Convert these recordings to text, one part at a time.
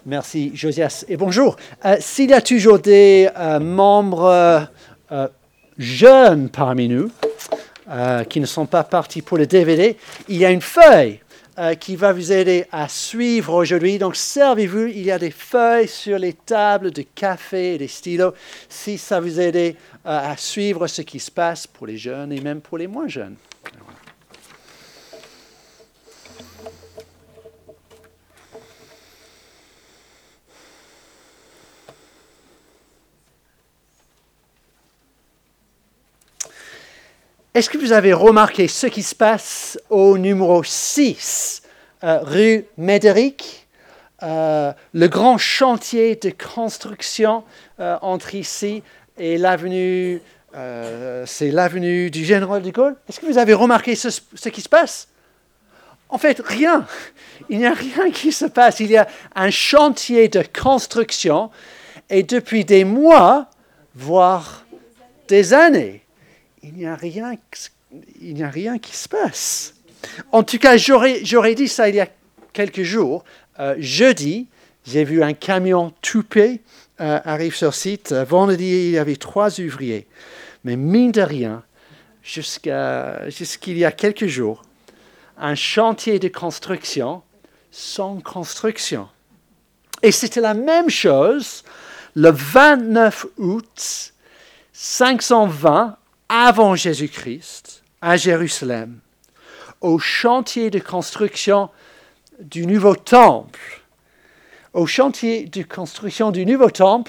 Merci, Josias. Et bonjour. S'il y a toujours des membres jeunes parmi nous qui ne sont pas partis pour le DVD, il y a une feuille qui va vous aider à suivre aujourd'hui. Donc, servez-vous. Il y a des feuilles sur les tables de café et des stylos si ça vous aide à suivre ce qui se passe pour les jeunes et même pour les moins jeunes. Est-ce que vous avez remarqué ce qui se passe au numéro 6, rue Médéric, le grand chantier de construction entre ici et l'avenue, c'est l'avenue du Général de Gaulle. Est-ce que vous avez remarqué ce qui se passe? En fait, rien. Il n'y a rien qui se passe. Il y a un chantier de construction et depuis des mois, voire des années, il n'y a rien qui se passe. En tout cas, j'aurais dit ça il y a quelques jours. Jeudi, j'ai vu un camion toupé arrive sur site. Vendredi, il y avait 3 ouvriers. Mais mine de rien, jusqu'il y a quelques jours, un chantier de construction sans construction. Et c'était la même chose le 29 août 520 avant Jésus-Christ, à Jérusalem, au chantier de construction du nouveau temple. Au chantier de construction du nouveau temple,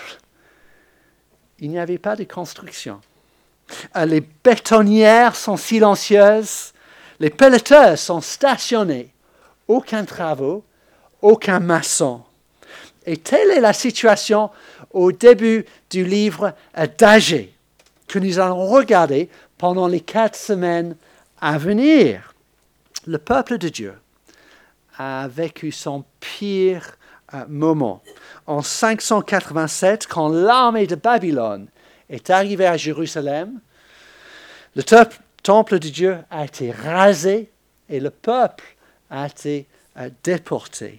il n'y avait pas de construction. Les bétonnières sont silencieuses, les pelleteuses sont stationnés, aucun travaux, aucun maçon. Et telle est la situation au début du livre d'Agée, que nous allons regarder pendant les 4 semaines à venir. Le peuple de Dieu a vécu son pire moment. En 587, quand l'armée de Babylone est arrivée à Jérusalem, le temple de Dieu a été rasé et le peuple a été déporté.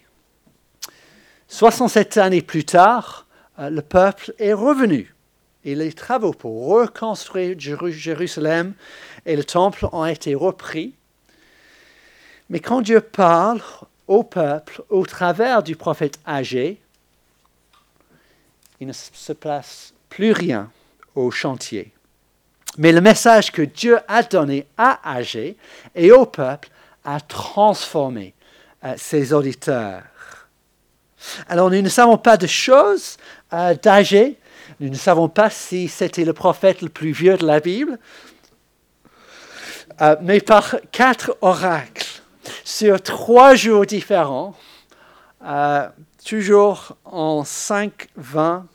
67 années plus tard, le peuple est revenu. Et les travaux pour reconstruire Jérusalem et le temple ont été repris. Mais quand Dieu parle au peuple au travers du prophète Agée, il ne se passe plus rien au chantier. Mais le message que Dieu a donné à Agée et au peuple a transformé ses auditeurs. Alors nous ne savons pas de choses d'Agée. Nous ne savons pas si c'était le prophète le plus vieux de la Bible, mais par 4 oracles sur 3 jours différents, toujours en 520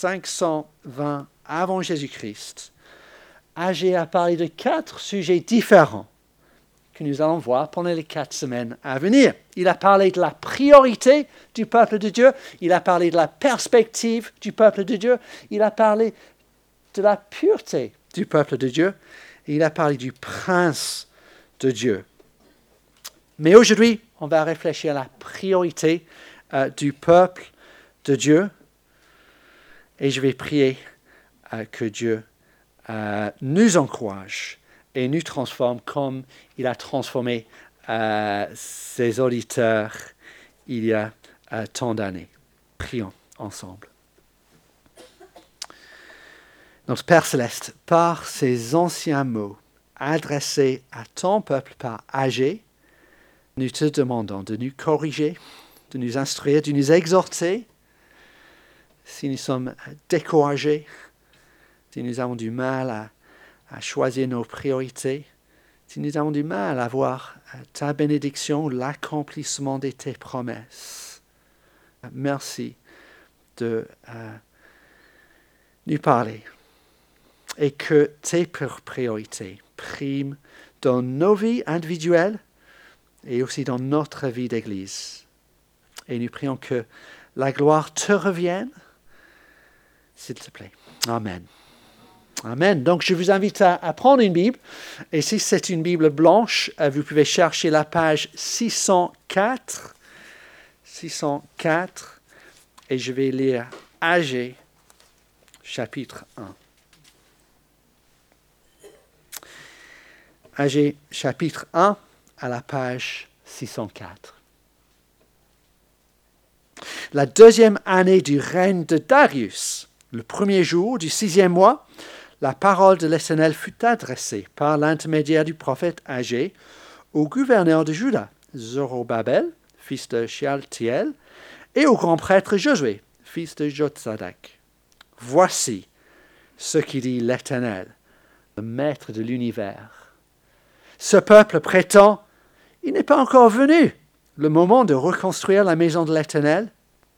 avant Jésus-Christ, Agée a parlé de 4 sujets différents que nous allons voir pendant les 4 semaines à venir. Il a parlé de la priorité du peuple de Dieu, il a parlé de la perspective du peuple de Dieu, il a parlé de la pureté du peuple de Dieu, et il a parlé du prince de Dieu. Mais aujourd'hui, on va réfléchir à la priorité du peuple de Dieu, et je vais prier que Dieu nous encourage et nous transforme comme il a transformé ses auditeurs il y a tant d'années. Prions ensemble. Notre Père Céleste, par ces anciens mots adressés à ton peuple par Agée, nous te demandons de nous corriger, de nous instruire, de nous exhorter si nous sommes découragés, si nous avons du mal à choisir nos priorités, si nous avons du mal à voir ta bénédiction, l'accomplissement de tes promesses. Merci de nous parler et que tes priorités priment dans nos vies individuelles et aussi dans notre vie d'Église. Et nous prions que la gloire te revienne, s'il te plaît. Amen. Amen. Donc, je vous invite à prendre une Bible. Et si c'est une Bible blanche, vous pouvez chercher la page 604. 604. Et je vais lire Agé, chapitre 1. Agé, chapitre 1, à la page 604. La deuxième année du règne de Darius, le premier jour du 6e mois, la parole de l'Éternel fut adressée par l'intermédiaire du prophète Agé au gouverneur de Juda, Zorobabel, fils de Shealtiel, et au grand prêtre Josué, fils de Jotzadak. Voici ce qui dit l'Éternel, le maître de l'univers. Ce peuple prétend, il n'est pas encore venu le moment de reconstruire la maison de l'Éternel.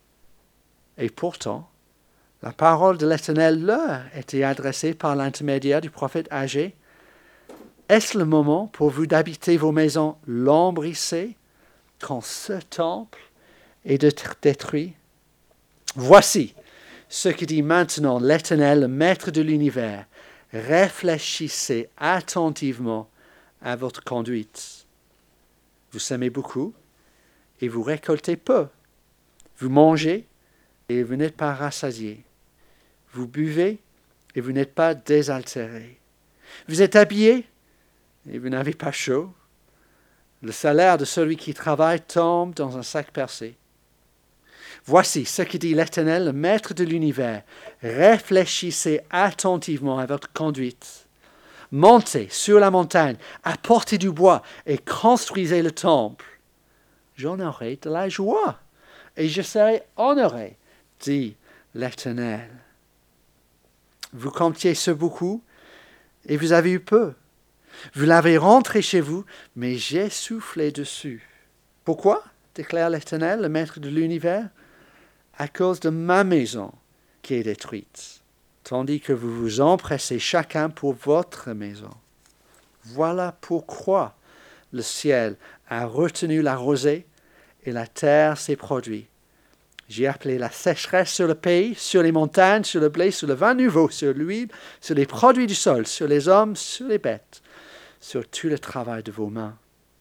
Et pourtant, la parole de l'Éternel leur était adressée par l'intermédiaire du prophète Agé. Est-ce le moment pour vous d'habiter vos maisons lambrissées quand ce temple est détruit? Voici ce que dit maintenant l'Éternel, le maître de l'univers. Réfléchissez attentivement à votre conduite. Vous semez beaucoup et vous récoltez peu. Vous mangez et vous n'êtes pas rassasiés. Vous buvez et vous n'êtes pas désaltérés. Vous êtes habillés et vous n'avez pas chaud. Le salaire de celui qui travaille tombe dans un sac percé. Voici ce que dit l'Éternel, le maître de l'univers. Réfléchissez attentivement à votre conduite. Montez sur la montagne, apportez du bois et construisez le temple. J'en aurai de la joie et je serai honoré, dit l'Éternel. Vous comptiez ce beaucoup et vous avez eu peu. Vous l'avez rentré chez vous, mais j'ai soufflé dessus. Pourquoi, déclare l'Éternel, le maître de l'univers? À cause de ma maison qui est détruite, tandis que vous vous empressez chacun pour votre maison. Voilà pourquoi le ciel a retenu la rosée et la terre ses produits. J'ai appelé la sécheresse sur le pays, sur les montagnes, sur le blé, sur le vin nouveau, sur l'huile, sur les produits du sol, sur les hommes, sur les bêtes, sur tout le travail de vos mains.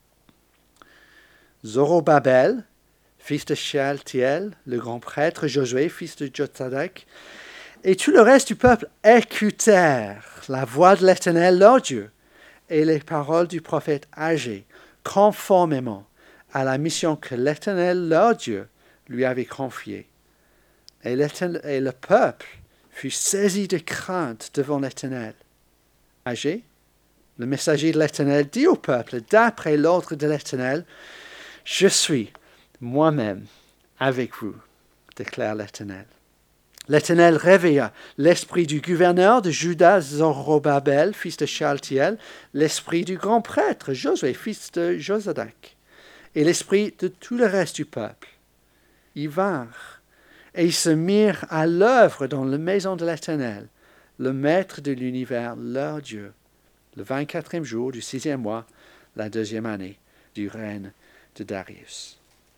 Zorobabel, fils de Shealtiel, le grand prêtre, Josué, fils de Jotzadak, et tout le reste du peuple écoutèrent la voix de l'Éternel, leur Dieu, et les paroles du prophète Agé, conformément à la mission que l'Éternel, leur Dieu, lui avait confiée. Et le peuple fut saisi de crainte devant l'Éternel. Agé, le messager de l'Éternel, dit au peuple, d'après l'ordre de l'Éternel, « Je suis moi-même avec vous, déclare l'Éternel. » L'Éternel réveilla l'esprit du gouverneur de Juda, Zorobabel, fils de Shealtiel, l'esprit du grand prêtre, Josué, fils de Josadak, et l'esprit de tout le reste du peuple. Ils vinrent et ils se mirent à l'œuvre dans la maison de l'Éternel, le maître de l'univers, leur Dieu, le 24e jour du 6e mois, la 2e année du règne de Darius.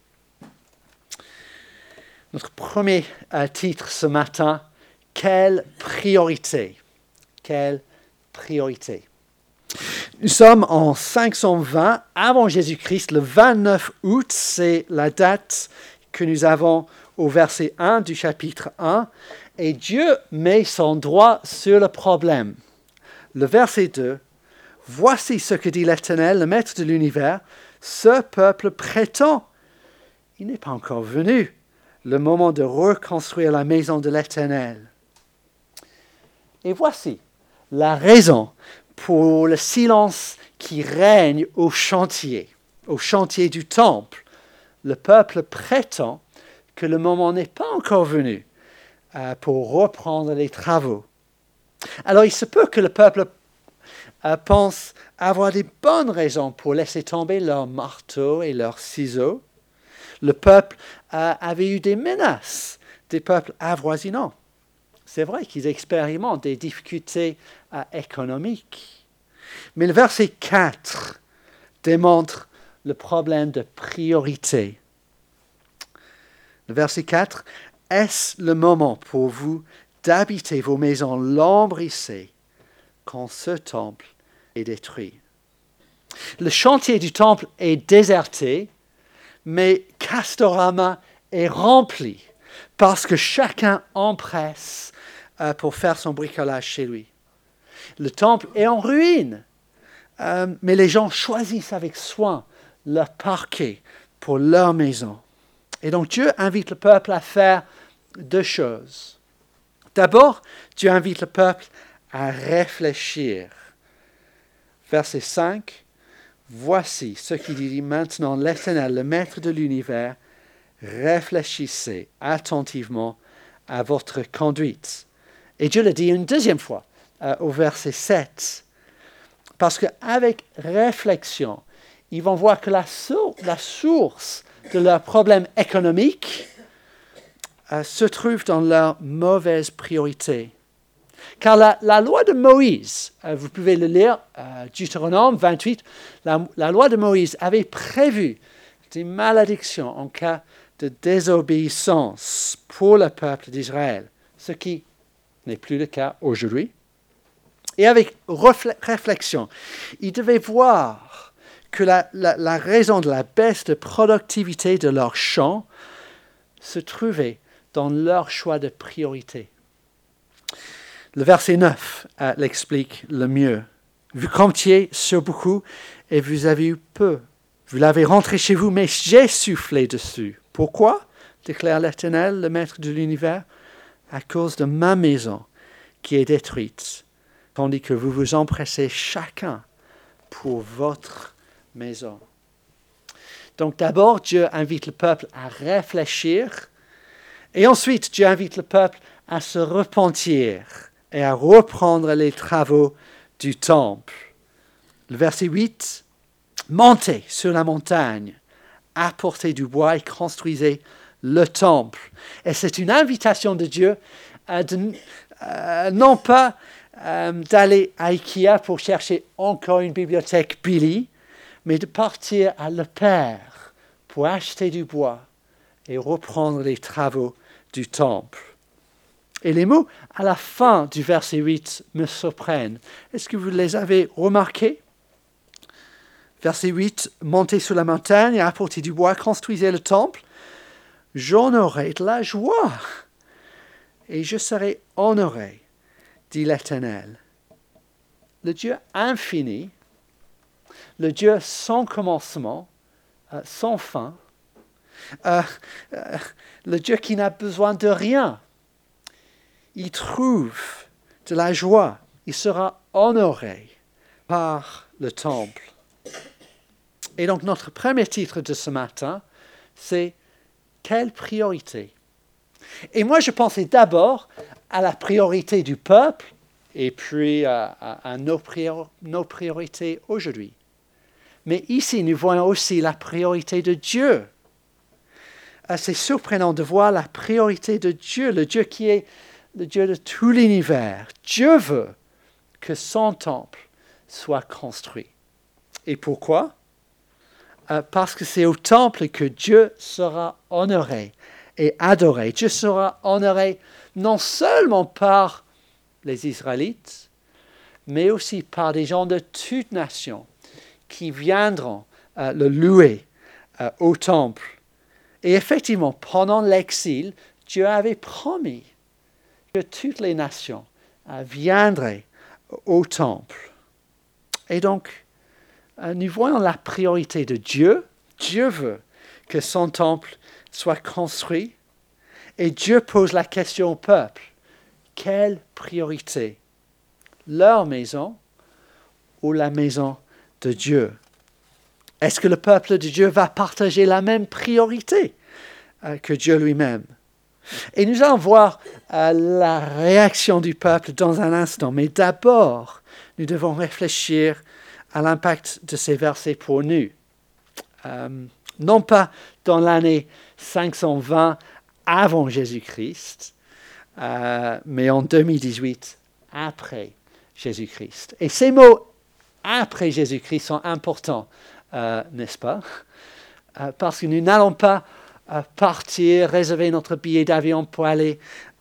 Notre premier titre ce matin, quelle priorité? Quelle priorité? Nous sommes en 520 avant Jésus-Christ, le 29 août, c'est la date que nous avons au verset 1 du chapitre 1, et Dieu met son doigt sur le problème. Le verset 2, « Voici ce que dit l'Éternel, le maître de l'univers, ce peuple prétend, il n'est pas encore venu le moment de reconstruire la maison de l'Éternel. » Et voici la raison pour le silence qui règne au chantier du temple. Le peuple prétend que le moment n'est pas encore venu pour reprendre les travaux. Alors il se peut que le peuple pense avoir des bonnes raisons pour laisser tomber leurs marteaux et leurs ciseaux. Le peuple avait eu des menaces des peuples avoisinants. C'est vrai qu'ils expérimentent des difficultés économiques. Mais le verset 4 démontre le problème de priorité. Le verset 4, « Est-ce le moment pour vous d'habiter vos maisons lambrissées quand ce temple est détruit? » Le chantier du temple est déserté, mais Castorama est rempli parce que chacun empresse pour faire son bricolage chez lui. Le temple est en ruine, mais les gens choisissent avec soin leur parquet pour leur maison. Et donc Dieu invite le peuple à faire deux choses. D'abord, Dieu invite le peuple à réfléchir. Verset 5, « Voici ce qu'il dit maintenant l'Éternel, le Maître de l'univers, réfléchissez attentivement à votre conduite. » Et Dieu le dit une deuxième fois, au verset 7. Parce qu'avec réflexion, ils vont voir que la source de leurs problèmes économiques se trouve dans leurs mauvaises priorités. Car la loi de Moïse, vous pouvez le lire, Deutéronome 28, la loi de Moïse avait prévu des malédictions en cas de désobéissance pour le peuple d'Israël, ce qui n'est plus le cas aujourd'hui. Et avec réflexion, ils devaient voir que la raison de la baisse de productivité de leurs champs se trouvait dans leur choix de priorité. Le verset 9 l'explique le mieux. Vous comptiez sur beaucoup et vous avez eu peu. Vous l'avez rentré chez vous, mais j'ai soufflé dessus. Pourquoi? Déclare l'Éternel, le Maître de l'univers, à cause de ma maison qui est détruite, tandis que vous vous empressez chacun pour votre maison. Donc d'abord, Dieu invite le peuple à réfléchir, et ensuite Dieu invite le peuple à se repentir et à reprendre les travaux du temple. Le verset 8, « Montez sur la montagne, apportez du bois et construisez le temple. » Et c'est une invitation de Dieu non pas d'aller à Ikea pour chercher encore une bibliothèque Billy, mais de partir à Le Père pour acheter du bois et reprendre les travaux du temple. Et les mots à la fin du verset 8 me surprennent. Est-ce que vous les avez remarqués? Verset 8, « Montez sur la montagne et apportez du bois, construisez le temple. J'en aurai de la joie et je serai honoré, dit l'Éternel. » Le Dieu infini, le Dieu sans commencement, sans fin, le Dieu qui n'a besoin de rien, il trouve de la joie, il sera honoré par le temple. Et donc notre premier titre de ce matin, c'est « Quelle priorité ?» Et moi je pensais d'abord à la priorité du peuple et puis à nos priorités aujourd'hui. Mais ici nous voyons aussi la priorité de Dieu. C'est surprenant de voir la priorité de Dieu, le Dieu qui est le Dieu de tout l'univers. Dieu veut que son temple soit construit. Et pourquoi? Parce que c'est au temple que Dieu sera honoré et adoré. Dieu sera honoré non seulement par les Israélites, mais aussi par des gens de toute nation qui viendront le louer au temple. Et effectivement, pendant l'exil, Dieu avait promis que toutes les nations viendraient au temple. Et donc, nous voyons la priorité de Dieu. Dieu veut que son temple soit construit. Et Dieu pose la question au peuple. Quelle priorité? Leur maison ou la maison de Dieu? Est-ce que le peuple de Dieu va partager la même priorité que Dieu lui-même? Et nous allons voir la réaction du peuple dans un instant. Mais d'abord, nous devons réfléchir à l'impact de ces versets pour nous. Non pas dans l'année 520 avant Jésus-Christ, mais en 2018 après Jésus-Christ. Et ces mots après Jésus-Christ sont importants, n'est-ce pas? Parce que nous n'allons pas partir, réserver notre billet d'avion pour aller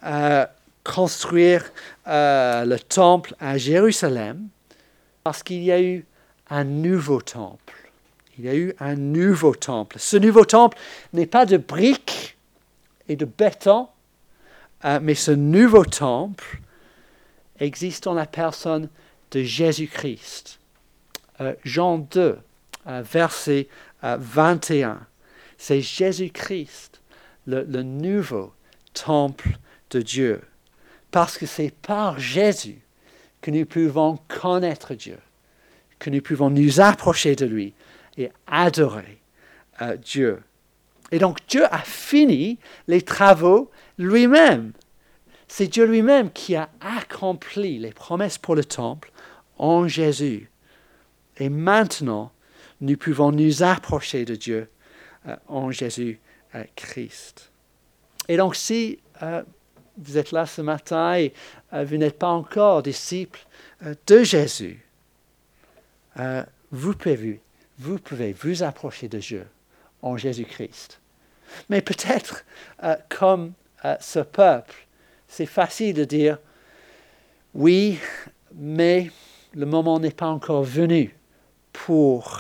construire le temple à Jérusalem, parce qu'il y a eu un nouveau temple. Il y a eu un nouveau temple. Ce nouveau temple n'est pas de briques et de béton, mais ce nouveau temple existe en la personne de Jésus-Christ. Jean 2, verset 21. C'est Jésus-Christ, le nouveau temple de Dieu. Parce que c'est par Jésus que nous pouvons connaître Dieu, que nous pouvons nous approcher de lui et adorer Dieu. Et donc Dieu a fini les travaux lui-même. C'est Dieu lui-même qui a accompli les promesses pour le temple en Jésus. Et maintenant, nous pouvons nous approcher de Dieu en Jésus-Christ. Et donc si vous êtes là ce matin et vous n'êtes pas encore disciple de Jésus, vous pouvez vous approcher de Dieu en Jésus-Christ. Mais peut-être, comme ce peuple, c'est facile de dire, oui, mais le moment n'est pas encore venu pour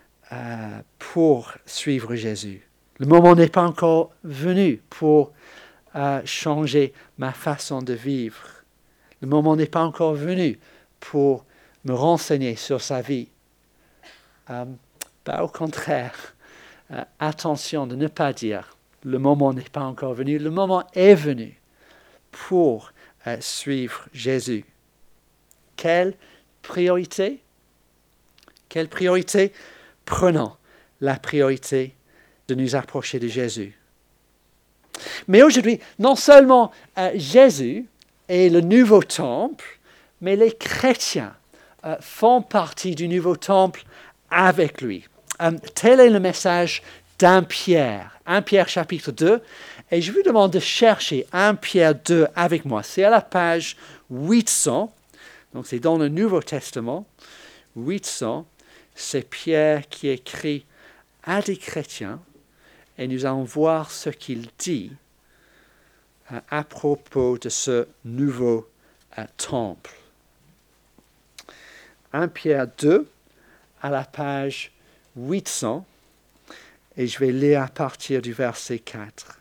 suivre Jésus. Le moment n'est pas encore venu pour changer ma façon de vivre. Le moment n'est pas encore venu pour me renseigner sur sa vie. Au contraire, attention de ne pas dire le moment n'est pas encore venu. Le moment est venu pour suivre Jésus. Quelle priorité? Quelle priorité? Prenons la priorité de nous approcher de Jésus. Mais aujourd'hui, non seulement Jésus est le nouveau temple, mais les chrétiens font partie du nouveau temple avec lui. Tel est le message d'1 Pierre. 1 Pierre chapitre 2. Et je vous demande de chercher 1 Pierre 2 avec moi. C'est à la page 800. Donc c'est dans le Nouveau Testament. 800. C'est Pierre qui écrit à des chrétiens. Et nous allons voir ce qu'il dit à propos de ce nouveau temple. 1 Pierre 2 à la page 800. Et je vais lire à partir du verset 4.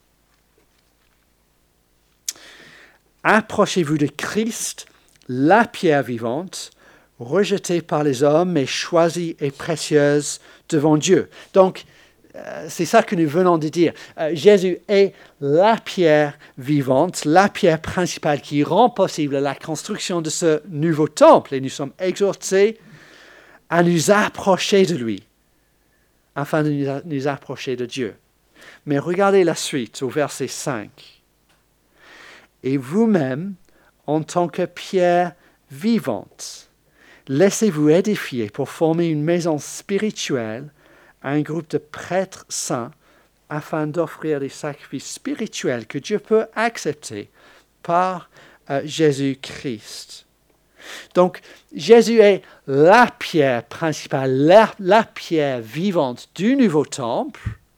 Approchez-vous de Christ, la pierre vivante, rejetée par les hommes, mais choisie et précieuse devant Dieu. Donc, c'est ça que nous venons de dire. Jésus est la pierre vivante, la pierre principale qui rend possible la construction de ce nouveau temple. Et nous sommes exhortés à nous approcher de lui, afin de nous approcher de Dieu. Mais regardez la suite au verset 5. Et vous-même, en tant que pierre vivante, laissez-vous édifier pour former une maison spirituelle à un groupe de prêtres saints afin d'offrir des sacrifices spirituels que Dieu peut accepter par Jésus-Christ. Donc, Jésus est la pierre principale, la pierre vivante du nouveau temple,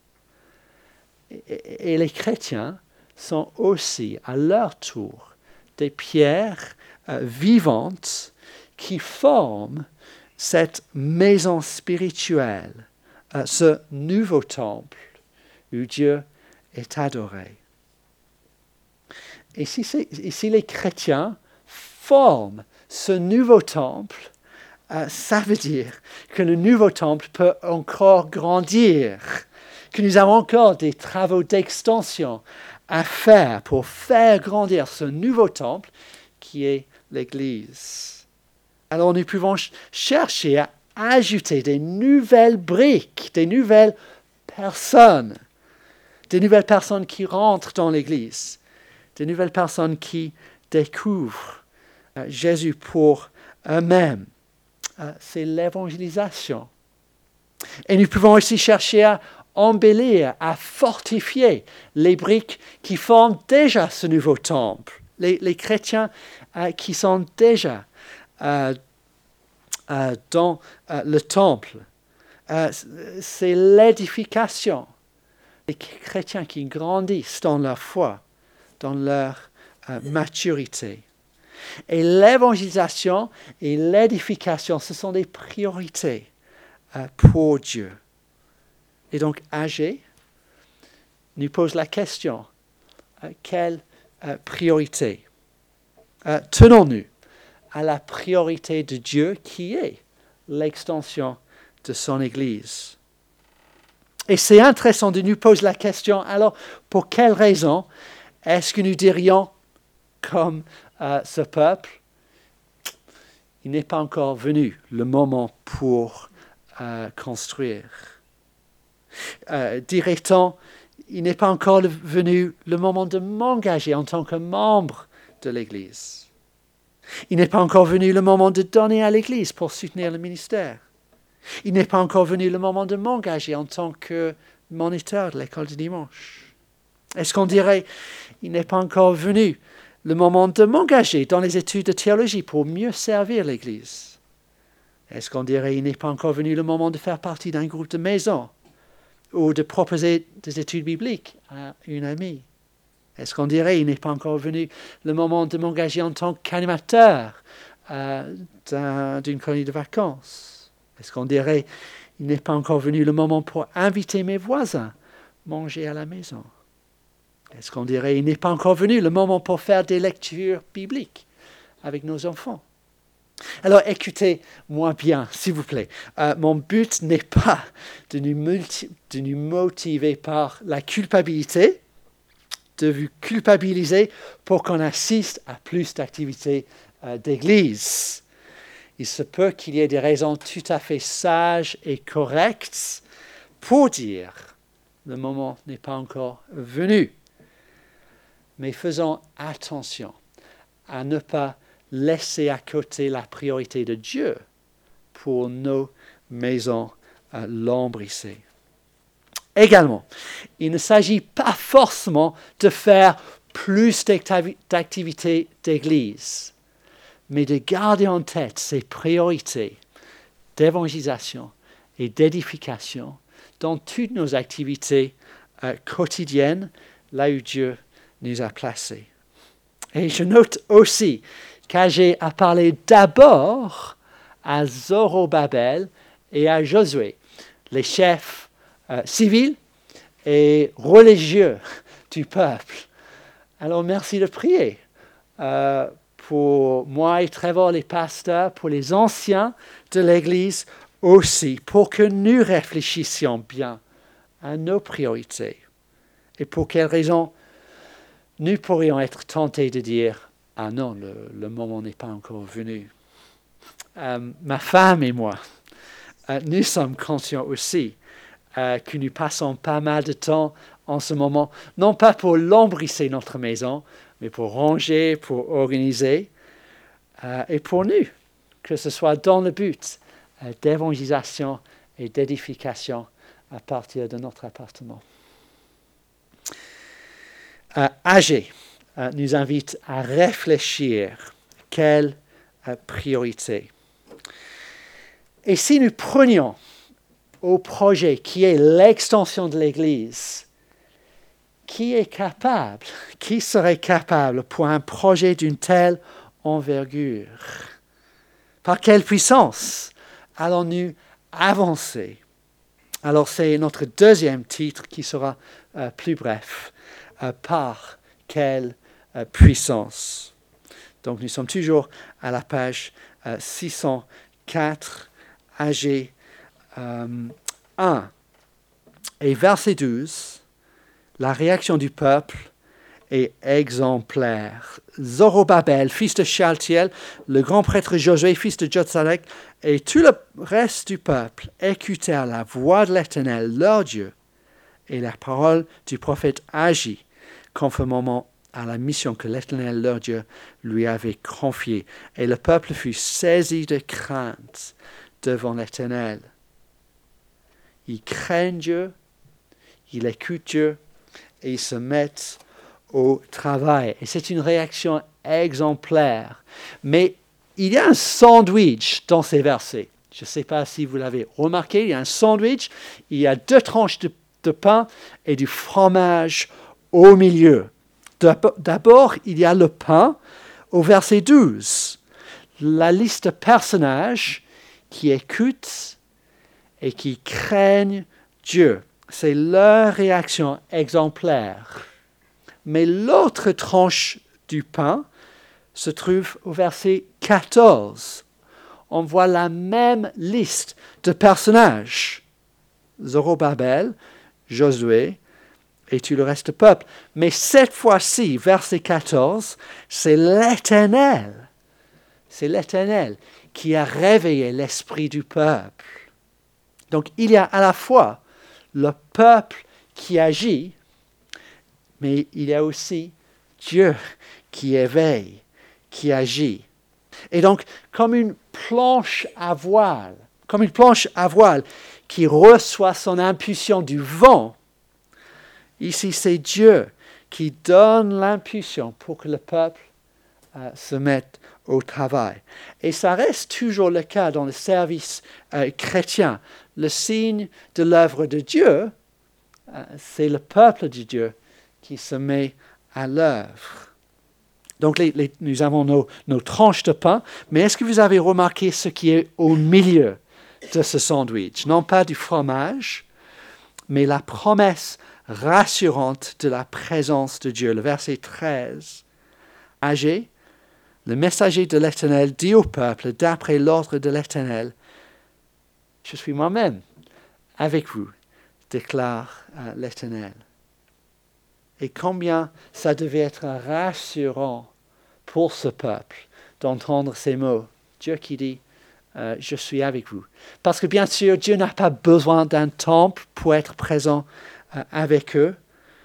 et les chrétiens sont aussi, à leur tour, des pierres vivantes qui forment cette maison spirituelle, ce nouveau temple où Dieu est adoré. Et si les chrétiens forment ce nouveau temple, ça veut dire que le nouveau temple peut encore grandir, que nous avons encore des travaux d'extension à faire pour faire grandir ce nouveau temple qui est l'Église. Alors nous pouvons chercher à ajouter des nouvelles briques, des nouvelles personnes qui rentrent dans l'Église, des nouvelles personnes qui découvrent Jésus pour eux-mêmes. C'est l'évangélisation. Et nous pouvons aussi chercher à embellir, à fortifier les briques qui forment déjà ce nouveau temple. Les chrétiens qui sont déjà dans le temple. C'est l'édification. Les chrétiens qui grandissent dans leur foi, dans leur maturité. Et l'évangélisation et l'édification, ce sont des priorités pour Dieu. Et donc, AG nous pose la question, quelle priorité? Tenons-nous à la priorité de Dieu qui est l'extension de son Église. Et c'est intéressant de nous poser la question, alors pour quelle raison est-ce que nous dirions comme ce peuple, il n'est pas encore venu le moment pour construire. Dirait-on, il n'est pas encore venu le moment de m'engager en tant que membre de l'Église. Il n'est pas encore venu le moment de donner à l'Église pour soutenir le ministère. Il n'est pas encore venu le moment de m'engager en tant que moniteur de l'école du dimanche. Est-ce qu'on dirait, il n'est pas encore venu le moment de m'engager dans les études de théologie pour mieux servir l'Église? Est-ce qu'on dirait, il n'est pas encore venu le moment de faire partie d'un groupe de maison ou de proposer des études bibliques à une amie? Est-ce qu'on dirait, il n'est pas encore venu le moment de m'engager en tant qu'animateur d'une colonie de vacances? Est-ce qu'on dirait, il n'est pas encore venu le moment pour inviter mes voisins à manger à la maison? Est-ce qu'on dirait, il n'est pas encore venu le moment pour faire des lectures bibliques avec nos enfants? Alors écoutez-moi bien, s'il vous plaît. Mon but n'est pas de nous motiver par la culpabilité, de vous culpabiliser pour qu'on assiste à plus d'activités d'église. Il se peut qu'il y ait des raisons tout à fait sages et correctes pour dire le moment n'est pas encore venu. Mais faisons attention à ne pas laisser à côté la priorité de Dieu pour nos maisons lambrissées. Également, il ne s'agit pas forcément de faire plus d'activités d'église, mais de garder en tête ces priorités d'évangélisation et d'édification dans toutes nos activités quotidiennes, là où Dieu nous a placés. Et je note aussi qu'Agé a parlé d'abord à Zorobabel et à Josué, les chefs civils et religieux du peuple. Alors merci de prier pour moi et Trevor, les pasteurs, pour les anciens de l'Église aussi, pour que nous réfléchissions bien à nos priorités. Et pour quelles raisons nous pourrions être tentés de dire « Ah non, le moment n'est pas encore venu ». Ma femme et moi, nous sommes conscients aussi que nous passons pas mal de temps en ce moment, non pas pour lambrisser notre maison, mais pour ranger, pour organiser, et pour nous, que ce soit dans le but d'évangélisation et d'édification à partir de notre appartement. Agé nous invite à réfléchir quelle priorité. Et si nous prenions au projet qui est l'extension de l'Église, qui serait capable pour un projet d'une telle envergure? Par quelle puissance allons-nous avancer? Alors c'est notre deuxième titre qui sera plus bref. Par quelle puissance? Donc nous sommes toujours à la page 604, Agé 1. Et verset 12, la réaction du peuple est exemplaire. Zorobabel, fils de Shealtiel, le grand prêtre Josué, fils de Jotsadek, et tout le reste du peuple écoutèrent la voix de l'Éternel, leur Dieu, et la parole du prophète agit conformément à la mission que l'Éternel, leur Dieu, lui avait confiée. Et le peuple fut saisi de crainte devant l'Éternel. Ils craignent Dieu, ils écoutent Dieu, et ils se mettent au travail. Et c'est une réaction exemplaire. Mais il y a un sandwich dans ces versets. Je ne sais pas si vous l'avez remarqué, il y a un sandwich, il y a 2 tranches de pain et du fromage au milieu. D'abord, il y a le pain au verset 12. La liste de personnages qui écoutent et qui craignent Dieu. C'est leur réaction exemplaire. Mais l'autre tranche du pain se trouve au verset 14. On voit la même liste de personnages. Zorobabel, Josué et tout le reste du peuple. Mais cette fois-ci, verset 14, c'est l'Éternel. C'est l'Éternel qui a réveillé l'esprit du peuple. Donc il y a à la fois le peuple qui agit, mais il y a aussi Dieu qui éveille, qui agit. Et donc, comme une planche à voile qui reçoit son impulsion du vent, ici c'est Dieu qui donne l'impulsion pour que le peuple se mette au travail. Et ça reste toujours le cas dans le service chrétien. Le signe de l'œuvre de Dieu, c'est le peuple de Dieu qui se met à l'œuvre. Donc nous avons nos tranches de pain, mais est-ce que vous avez remarqué ce qui est au milieu de ce sandwich? Non pas du fromage, mais la promesse rassurante de la présence de Dieu. Le verset 13. Agé, le messager de l'Éternel dit au peuple, d'après l'ordre de l'Éternel, je suis moi-même avec vous, déclare l'Éternel. Et combien ça devait être rassurant pour ce peuple d'entendre ces mots. Dieu qui dit, je suis avec vous. Parce que bien sûr, Dieu n'a pas besoin d'un temple pour être présent avec eux.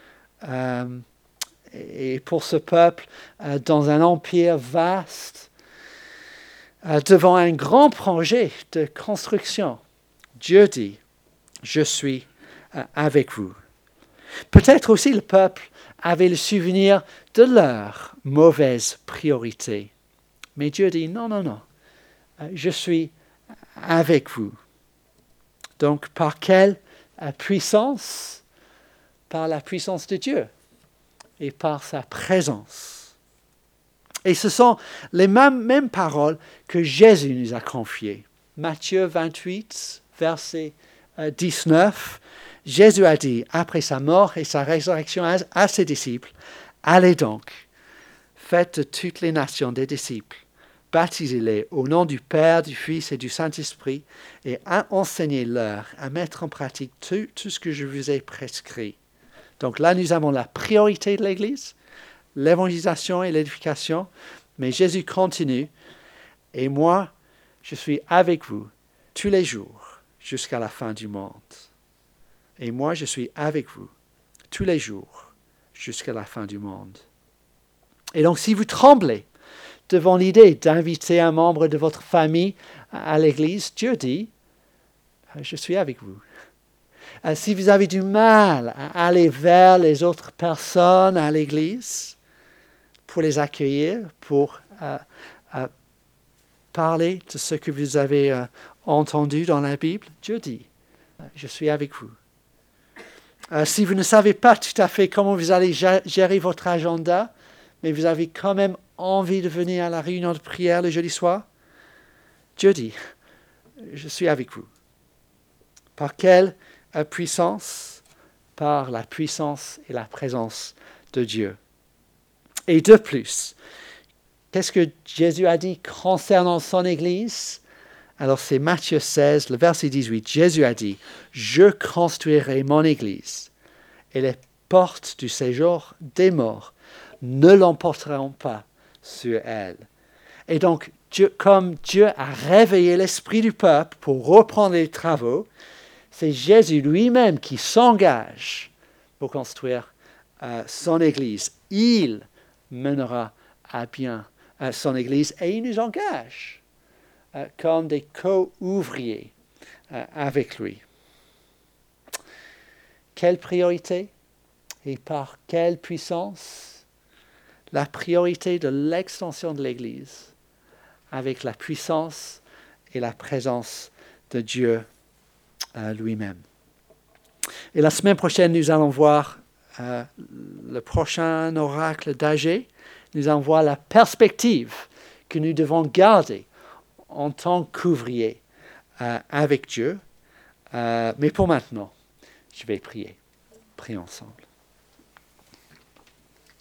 Et pour ce peuple, dans un empire vaste, devant un grand projet de construction, Dieu dit, je suis avec vous. Peut-être aussi le peuple avait le souvenir de leur mauvaise priorité. Mais Dieu dit, non, je suis avec vous. Donc, par quelle puissance? Par la puissance de Dieu et par sa présence. Et ce sont les mêmes paroles que Jésus nous a confiées. Matthieu 28, verset 19, Jésus a dit, après sa mort et sa résurrection à ses disciples, « Allez donc, faites de toutes les nations des disciples, baptisez-les au nom du Père, du Fils et du Saint-Esprit, et enseignez-leur à mettre en pratique tout ce que je vous ai prescrit. » Donc là, nous avons la priorité de l'Église, l'évangélisation et l'édification, mais Jésus continue, « Et moi, je suis avec vous tous les jours jusqu'à la fin du monde. » Et moi, je suis avec vous tous les jours jusqu'à la fin du monde. Et donc, si vous tremblez devant l'idée d'inviter un membre de votre famille à l'église, Dieu dit, je suis avec vous. Si vous avez du mal à aller vers les autres personnes à l'église, pour les accueillir, pour parler de ce que vous avez entendu dans la Bible, Dieu dit, je suis avec vous. Si vous ne savez pas tout à fait comment vous allez gérer votre agenda, mais vous avez quand même envie de venir à la réunion de prière le jeudi soir, Dieu dit, je suis avec vous. Par quelle puissance? Par la puissance et la présence de Dieu. Et de plus, qu'est-ce que Jésus a dit concernant son Église? Alors c'est Matthieu 16, le verset 18. Jésus a dit, « Je construirai mon Église, et les portes du séjour des morts ne l'emporteront pas sur elle. » Et donc, comme Dieu a réveillé l'esprit du peuple pour reprendre les travaux, c'est Jésus lui-même qui s'engage pour construire son Église. Il mènera à bien son Église et il nous engage comme des co-ouvriers avec lui. Quelle priorité et par quelle puissance? La priorité de l'extension de l'Église avec la puissance et la présence de Dieu lui-même. Et la semaine prochaine, nous allons voir le prochain oracle d'Agé. Nous allons voir la perspective que nous devons garder en tant qu'ouvriers avec Dieu. Mais pour maintenant, je vais prier. Prions ensemble.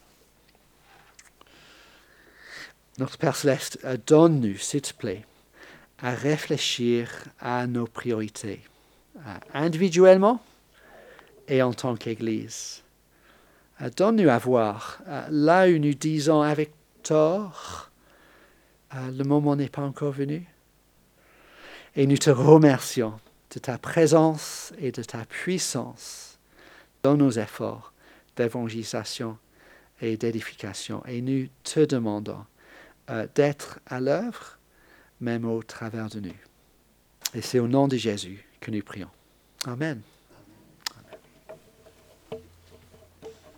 Notre Père Céleste, donne-nous, s'il te plaît, à réfléchir à nos priorités, individuellement et en tant qu'Église. Donne-nous à voir, là où nous disons avec tort, le moment n'est pas encore venu. Et nous te remercions de ta présence et de ta puissance dans nos efforts d'évangélisation et d'édification. Et nous te demandons d'être à l'œuvre, même au travers de nous. Et c'est au nom de Jésus que nous prions. Amen.